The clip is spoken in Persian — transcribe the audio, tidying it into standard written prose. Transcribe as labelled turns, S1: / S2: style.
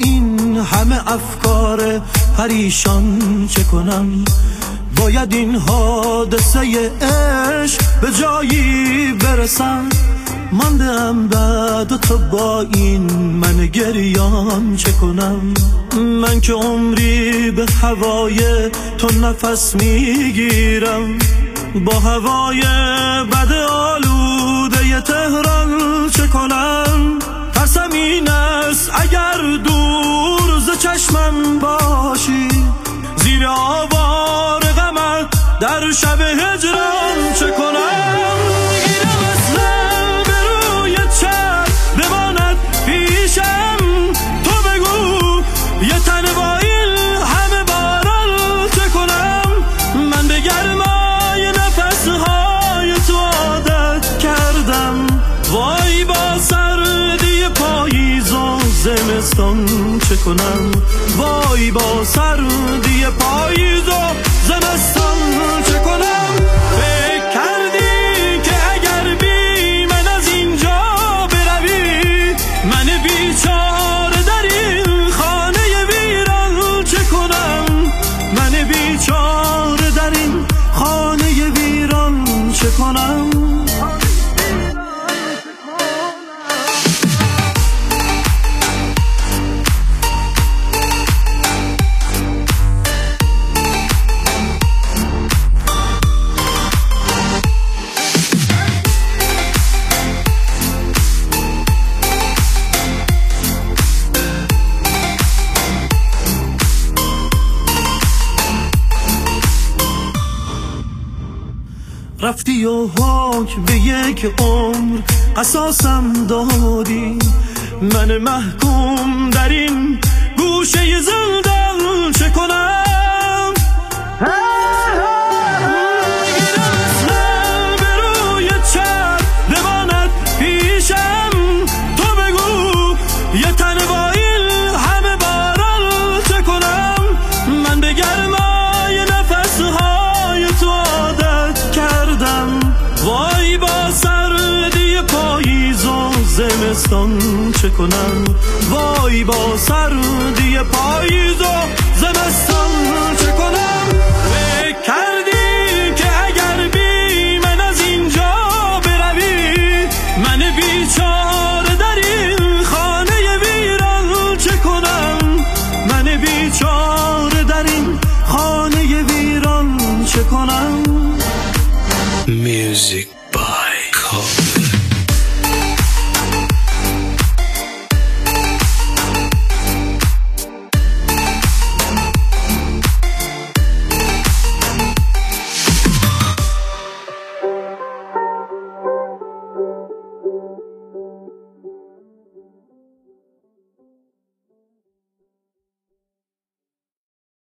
S1: این همه افکار پریشان چه کنم؟ باید این حادثه عشق به جایی برسم. ماندم بعد تو با این من گریان چه کنم؟ من که عمری به هوای تو نفس میگیرم، با هوای بد آلوده تهران چه کنم؟ ترسم این است اگر دور ز چشمم باشی، زیر آوار غمت در شب هجران چه کنم؟ گیرم اصلا به روی چپ بماند پیشم، تو بگو یه تن با این همه باران چه کنم؟ من به گرمای نفسهای تو عادت کردم، وای با سردی پاییز و زمستان چه کنم؟ وای با سردی پاییز و زمستان چه کنم؟ فکر کردی که اگر بی من از اینجا بروی، من بیچاره در این خانه ویران چه کنم؟ من بیچاره در این خانه ویران چه کنم؟ رفتی و حکم به یک عمر قصاصم دادی، من محکوم در این گوشه زندان چه کنم؟ گیرم اصلا به روی چپ بماند پیشم، تو بگو یه تن با این همه باران چه کنم؟ من به گرمای نفسهای تو عادت کردم، وای با سردی پاییز و زمستان چه کنم؟ وای با سردی پاییز و زمستان